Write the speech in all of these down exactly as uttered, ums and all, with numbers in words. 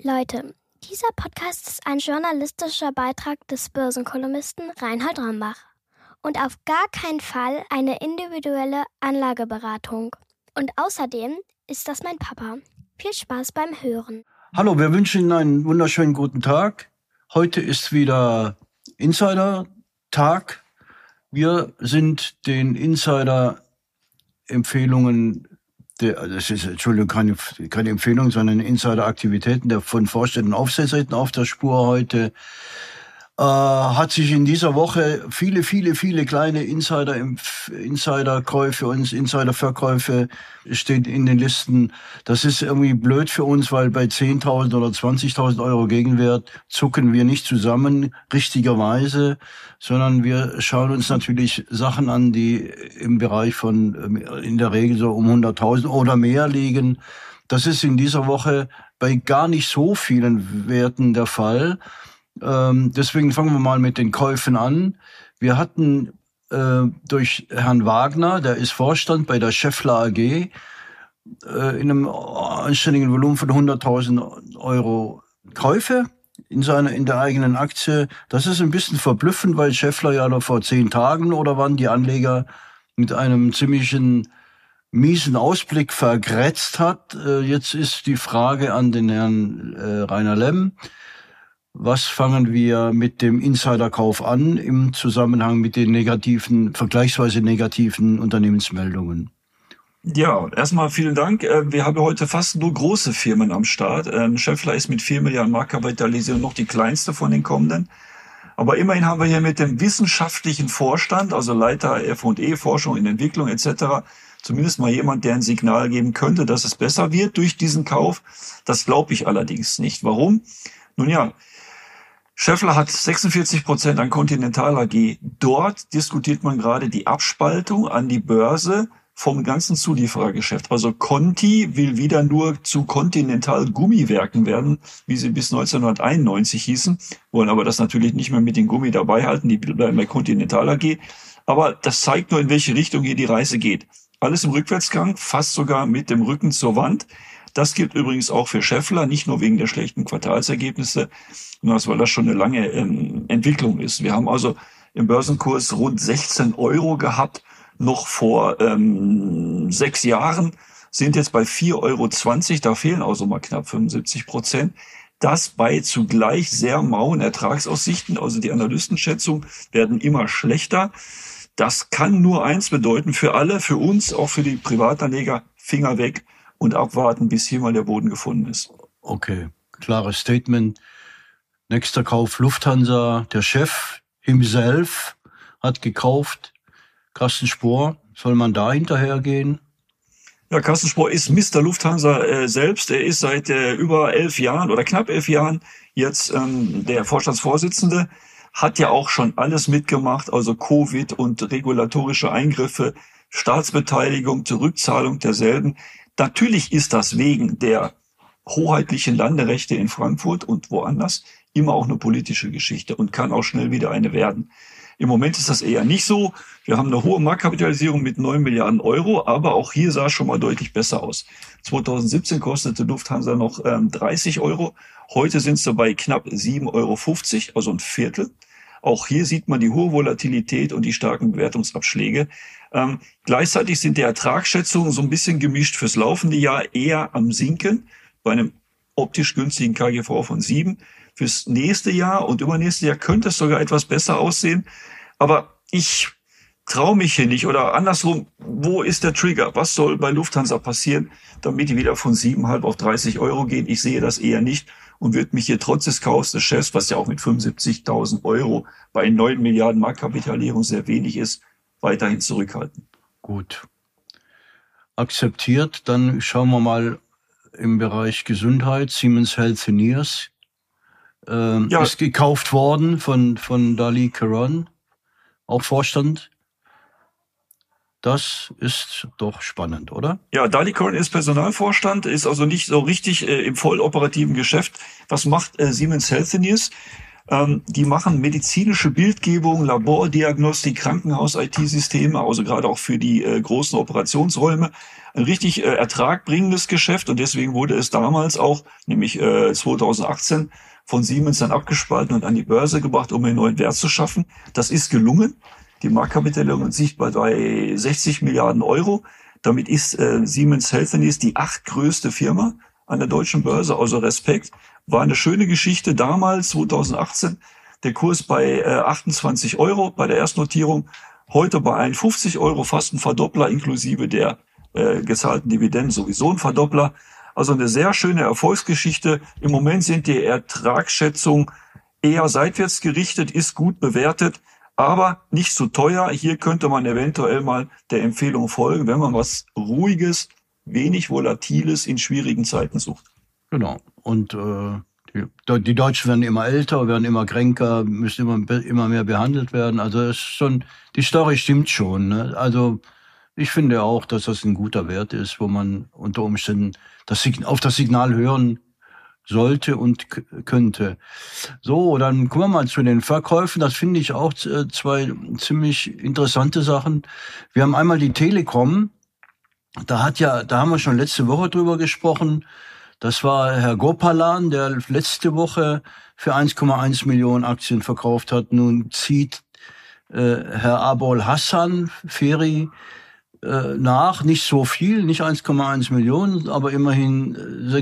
Leute, dieser Podcast ist ein journalistischer Beitrag des Börsenkolumnisten Reinhold Rombach und auf gar keinen Fall eine individuelle Anlageberatung. Und außerdem ist das mein Papa. Viel Spaß beim Hören. Hallo, wir wünschen Ihnen einen wunderschönen guten Tag. Heute ist wieder Insider-Tag. Wir sind den Insider-Empfehlungen, der, das ist, Entschuldigung, keine, keine Empfehlung, sondern Insider-Aktivitäten der von Vorständen und Aufsichtsräten auf der Spur heute. Äh, hat sich in dieser Woche viele, viele, viele kleine Insider, Insiderkäufe und Insiderverkäufe stehen in den Listen. Das ist irgendwie blöd für uns, weil bei zehntausend oder zwanzigtausend Euro Gegenwert zucken wir nicht zusammen, richtigerweise, sondern wir schauen uns natürlich Sachen an, die im Bereich von, in der Regel so um hunderttausend oder mehr liegen. Das ist in dieser Woche bei gar nicht so vielen Werten der Fall. Ähm, deswegen fangen wir mal mit den Käufen an. Wir hatten äh, durch Herrn Wagner, der ist Vorstand bei der Schaeffler A G, äh, in einem anständigen Volumen von hunderttausend Euro Käufe in seiner, in der eigenen Aktie. Das ist ein bisschen verblüffend, weil Schaeffler ja noch vor zehn Tagen oder wann die Anleger mit einem ziemlichen miesen Ausblick vergrätzt hat. Äh, jetzt ist die Frage an den Herrn äh, Rainer Lemm. Was fangen wir mit dem Insiderkauf an im Zusammenhang mit den negativen, vergleichsweise negativen Unternehmensmeldungen? Ja, erstmal vielen Dank. Wir haben heute fast nur große Firmen am Start. Schaeffler ist mit vier Milliarden Marktkapitalisierung noch die kleinste von den kommenden. Aber immerhin haben wir hier mit dem wissenschaftlichen Vorstand, also Leiter F und E, Forschung und Entwicklung et cetera, zumindest mal jemand, der ein Signal geben könnte, dass es besser wird durch diesen Kauf. Das glaube ich allerdings nicht. Warum? Nun ja, Schaeffler hat sechsundvierzig Prozent an Continental A G. Dort diskutiert man gerade die Abspaltung an die Börse vom ganzen Zulieferergeschäft. Also Conti will wieder nur zu Continental Gummiwerken werden, wie sie bis neunzehnhunderteinundneunzig hießen, wollen aber das natürlich nicht mehr mit den Gummi dabei halten, die bleiben bei Continental A G. Aber das zeigt nur, in welche Richtung hier die Reise geht. Alles im Rückwärtsgang, fast sogar mit dem Rücken zur Wand. Das gilt übrigens auch für Schaeffler, nicht nur wegen der schlechten Quartalsergebnisse, sondern weil das schon eine lange ähm, Entwicklung ist. Wir haben also im Börsenkurs rund sechzehn Euro gehabt, noch vor ähm, sechs Jahren, sind jetzt bei vier Euro zwanzig, da fehlen also mal knapp fünfundsiebzig Prozent. Das bei zugleich sehr mauen Ertragsaussichten, also die Analystenschätzungen werden immer schlechter. Das kann nur eins bedeuten, für alle, für uns, auch für die Privatanleger, Finger weg und abwarten, bis hier mal der Boden gefunden ist. Okay, klares Statement. Nächster Kauf Lufthansa. Der Chef himself hat gekauft. Carsten Spohr, soll man da hinterhergehen? Ja, Carsten Spohr ist Mister Lufthansa äh, selbst. Er ist seit äh, über elf Jahren oder knapp elf Jahren jetzt ähm, der Vorstandsvorsitzende. Hat ja auch schon alles mitgemacht, also Covid und regulatorische Eingriffe, Staatsbeteiligung, Zurückzahlung derselben. Natürlich ist das wegen der hoheitlichen Landerechte in Frankfurt und woanders immer auch eine politische Geschichte und kann auch schnell wieder eine werden. Im Moment ist das eher nicht so. Wir haben eine hohe Marktkapitalisierung mit neun Milliarden Euro, aber auch hier sah es schon mal deutlich besser aus. zweitausendsiebzehn kostete Lufthansa noch ähm, dreißig Euro. Heute sind es bei knapp sieben Euro fünfzig, also ein Viertel. Auch hier sieht man die hohe Volatilität und die starken Bewertungsabschläge. Ähm, gleichzeitig sind die Ertragsschätzungen so ein bisschen gemischt fürs laufende Jahr eher am Sinken, bei einem optisch günstigen K G V von sieben. Fürs nächste Jahr und übernächste Jahr könnte es sogar etwas besser aussehen. Aber ich traue mich hier nicht. Oder andersrum, wo ist der Trigger? Was soll bei Lufthansa passieren, damit die wieder von sieben Komma fünf auf dreißig Euro gehen? Ich sehe das eher nicht und würde mich hier trotz des Kaufs des Chefs, was ja auch mit fünfundsiebzigtausend Euro bei neun Milliarden Marktkapitalisierung sehr wenig ist, weiterhin zurückhalten. Gut. Akzeptiert. Dann schauen wir mal im Bereich Gesundheit. Siemens Healthineers ähm, ja. ist gekauft worden von, von Dali Caron, auch Vorstand. Das ist doch spannend, oder? Ja, Dali Caron ist Personalvorstand, ist also nicht so richtig äh, im voll operativen Geschäft. Was macht äh, Siemens Healthineers? Ähm, die machen medizinische Bildgebung, Labordiagnostik, Krankenhaus-I T-Systeme, also gerade auch für die äh, großen Operationsräume. Ein richtig äh, ertragbringendes Geschäft und deswegen wurde es damals auch, nämlich äh, zweitausendachtzehn, von Siemens dann abgespalten und an die Börse gebracht, um einen neuen Wert zu schaffen. Das ist gelungen. Die Marktkapitalisierung liegt bei sechzig Milliarden Euro. Damit ist äh, Siemens Healthineers die achtgrößte Firma an der deutschen Börse, also Respekt. War eine schöne Geschichte damals, zweitausendachtzehn. Der Kurs bei äh, achtundzwanzig Euro bei der Erstnotierung. Heute bei einundfünfzig Euro, fast ein Verdoppler inklusive der äh, gezahlten Dividenden, sowieso ein Verdoppler. Also eine sehr schöne Erfolgsgeschichte. Im Moment sind die Ertragsschätzungen eher seitwärts gerichtet, ist gut bewertet, aber nicht zu teuer. Hier könnte man eventuell mal der Empfehlung folgen, wenn man was Ruhiges, wenig Volatiles in schwierigen Zeiten sucht. Genau. Und äh, die, die Deutschen werden immer älter, werden immer kränker, müssen immer, immer mehr behandelt werden. Also es ist schon, die Story stimmt schon. Ne? Also ich finde auch, dass das ein guter Wert ist, wo man unter Umständen das, auf das Signal hören sollte und k- könnte. So, dann kommen wir mal zu den Verkäufen. Das finde ich auch äh, zwei ziemlich interessante Sachen. Wir haben einmal die Telekom. Da hat ja, da haben wir schon letzte Woche drüber gesprochen. Das war Herr Gopalan, der letzte Woche für eins Komma eins Millionen Aktien verkauft hat. Nun zieht äh, Herr Abol Hassan Feri äh, nach, nicht so viel, nicht eins Komma eins Millionen, aber immerhin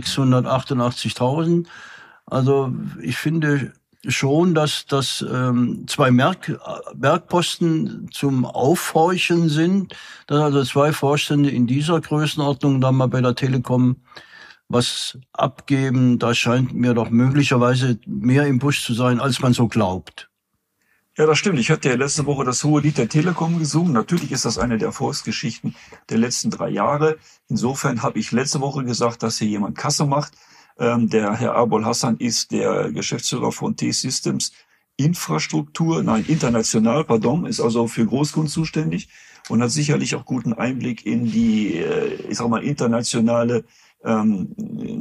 sechshundertachtundachtzigtausend. Also ich finde schon, dass das ähm, zwei Merk- Merkposten zum Aufhorchen sind, dass also zwei Vorstände in dieser Größenordnung dann mal bei der Telekom was abgeben. Da scheint mir doch möglicherweise mehr im Busch zu sein, als man so glaubt. Ja, das stimmt. Ich hatte ja letzte Woche das hohe Lied der Telekom gesungen. Natürlich ist das eine der Erfolgsgeschichten der letzten drei Jahre. Insofern habe ich letzte Woche gesagt, dass hier jemand Kasse macht. Ähm, der Herr Abol Hassan ist der Geschäftsführer von T-Systems Infrastruktur, nein, international, pardon, ist also für Großkunden zuständig und hat sicherlich auch guten Einblick in die, äh, ich sag mal, internationale, ähm,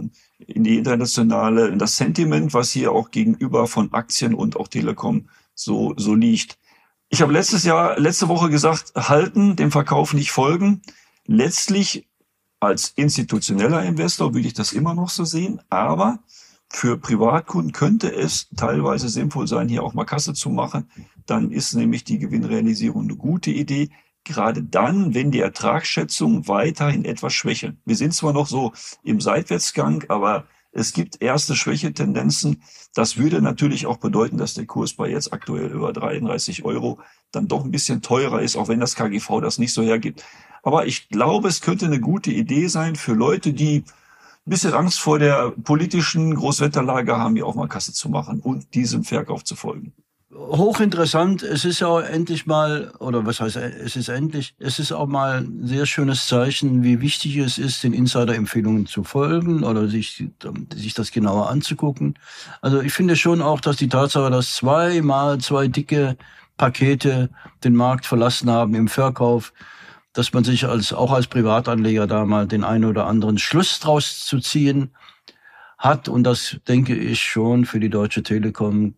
in die internationale, in das Sentiment, was hier auch gegenüber von Aktien und auch Telekom so, so liegt. Ich habe letztes Jahr, letzte Woche gesagt, halten, dem Verkauf nicht folgen. Letztlich als institutioneller Investor würde ich das immer noch so sehen, aber für Privatkunden könnte es teilweise sinnvoll sein, hier auch mal Kasse zu machen. Dann ist nämlich die Gewinnrealisierung eine gute Idee, gerade dann, wenn die Ertragsschätzungen weiterhin etwas schwächeln. Wir sind zwar noch so im Seitwärtsgang, aber es gibt erste Schwächetendenzen. Das würde natürlich auch bedeuten, dass der Kurs bei jetzt aktuell über dreiunddreißig Euro dann doch ein bisschen teurer ist, auch wenn das K G V das nicht so hergibt. Aber ich glaube, es könnte eine gute Idee sein für Leute, die ein bisschen Angst vor der politischen Großwetterlage haben, hier auch mal Kasse zu machen und diesem Verkauf zu folgen. Hochinteressant. Es ist ja endlich mal, oder was heißt, es ist endlich, es ist auch mal ein sehr schönes Zeichen, wie wichtig es ist, den Insider-Empfehlungen zu folgen oder sich, sich das genauer anzugucken. Also ich finde schon auch, dass die Tatsache, dass zweimal zwei dicke Pakete den Markt verlassen haben im Verkauf, dass man sich als, auch als Privatanleger da mal den einen oder anderen Schluss draus zu ziehen hat. Und das denke ich schon für die Deutsche Telekom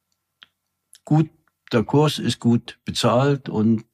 gut. Der Kurs ist gut bezahlt und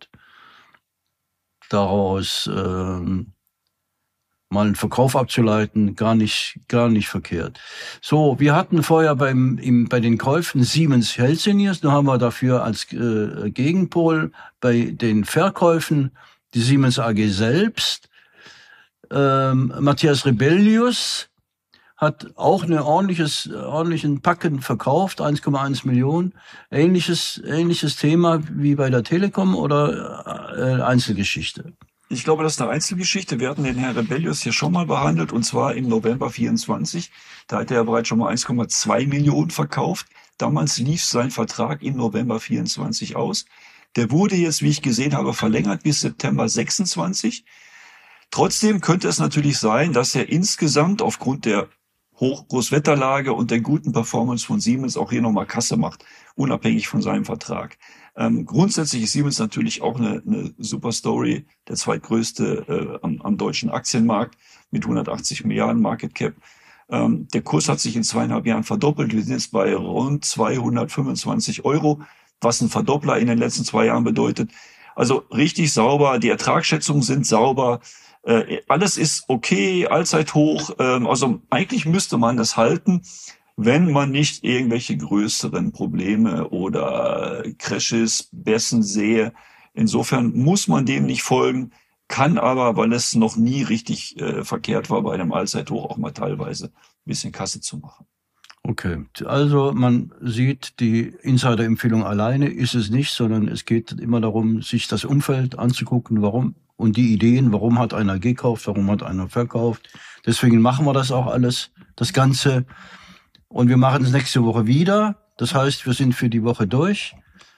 daraus ähm, mal einen Verkauf abzuleiten, gar nicht, gar nicht verkehrt. So, wir hatten vorher beim, im, bei den Käufen Siemens Healthineers, nun haben wir dafür als äh, Gegenpol bei den Verkäufen die Siemens A G selbst. Ähm, Matthias Rebellius hat auch eine ordentliches, ordentlichen Packen verkauft, eins Komma eins Millionen. Ähnliches, ähnliches Thema wie bei der Telekom oder äh, Einzelgeschichte? Ich glaube, das ist eine Einzelgeschichte. Wir hatten den Herrn Rebellius hier schon mal behandelt, und zwar im November vierundzwanzig. Da hat er bereits schon mal eins Komma zwei Millionen verkauft. Damals lief sein Vertrag im November vierundzwanzig aus. Der wurde jetzt, wie ich gesehen habe, verlängert bis September sechsundzwanzig. Trotzdem könnte es natürlich sein, dass er insgesamt aufgrund der Hochgroßwetterlage und der guten Performance von Siemens auch hier nochmal Kasse macht, unabhängig von seinem Vertrag. Ähm, grundsätzlich ist Siemens natürlich auch eine, eine super Story, der zweitgrößte äh, am, am deutschen Aktienmarkt mit hundertachtzig Milliarden Market Cap. Ähm, der Kurs hat sich in zweieinhalb Jahren verdoppelt. Wir sind jetzt bei rund zweihundertfünfundzwanzig Euro, was ein Verdoppler in den letzten zwei Jahren bedeutet. Also richtig sauber, die Ertragsschätzungen sind sauber, äh, alles ist okay, Allzeithoch. Ähm, also eigentlich müsste man das halten, wenn man nicht irgendwelche größeren Probleme oder Crashes, Bässen sehe. Insofern muss man dem nicht folgen, kann aber, weil es noch nie richtig äh, verkehrt war, bei einem Allzeithoch auch mal teilweise ein bisschen Kasse zu machen. Okay, also man sieht, die Insider-Empfehlung alleine ist es nicht, sondern es geht immer darum, sich das Umfeld anzugucken, warum und die Ideen, warum hat einer gekauft, warum hat einer verkauft. Deswegen machen wir das auch alles, das Ganze. Und wir machen es nächste Woche wieder. Das heißt, wir sind für die Woche durch.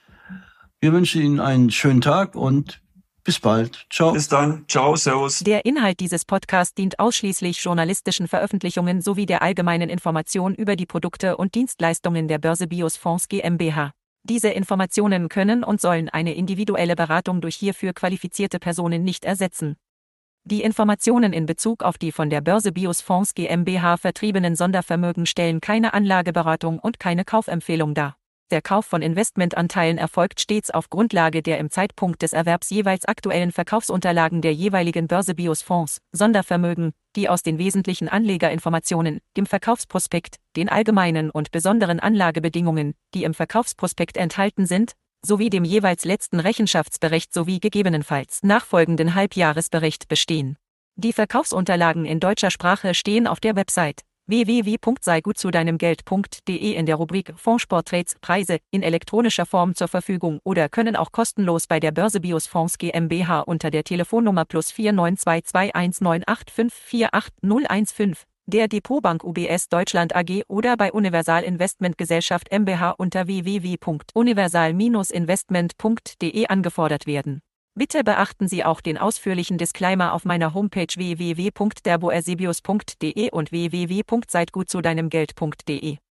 Wir wünschen Ihnen einen schönen Tag und bis bald. Ciao. Bis dann. Ciao, servus. Der Inhalt dieses Podcasts dient ausschließlich journalistischen Veröffentlichungen sowie der allgemeinen Information über die Produkte und Dienstleistungen der Börse Biosfonds GmbH. Diese Informationen können und sollen eine individuelle Beratung durch hierfür qualifizierte Personen nicht ersetzen. Die Informationen in Bezug auf die von der Börse Biosfonds GmbH vertriebenen Sondervermögen stellen keine Anlageberatung und keine Kaufempfehlung dar. Der Kauf von Investmentanteilen erfolgt stets auf Grundlage der im Zeitpunkt des Erwerbs jeweils aktuellen Verkaufsunterlagen der jeweiligen Börse Biosfonds, Sondervermögen, die aus den wesentlichen Anlegerinformationen, dem Verkaufsprospekt, den allgemeinen und besonderen Anlagebedingungen, die im Verkaufsprospekt enthalten sind, sowie dem jeweils letzten Rechenschaftsbericht sowie gegebenenfalls nachfolgenden Halbjahresbericht bestehen. Die Verkaufsunterlagen in deutscher Sprache stehen auf der Website w w w punkt sei gut zu deinem Geld punkt d e in der Rubrik Fondsporträts Preise in elektronischer Form zur Verfügung oder können auch kostenlos bei der Börse Biosfonds GmbH unter der Telefonnummer plus vier neun zwei zwei eins neun acht fünf vier acht null eins fünf, der Depotbank U B S Deutschland A G oder bei Universal Investment Gesellschaft GmbH unter w w w punkt universal Bindestrich investment punkt d e angefordert werden. Bitte beachten Sie auch den ausführlichen Disclaimer auf meiner Homepage w w w punkt derboersebius punkt d e und w w w punkt seid gut zu deinem Geld punkt d e.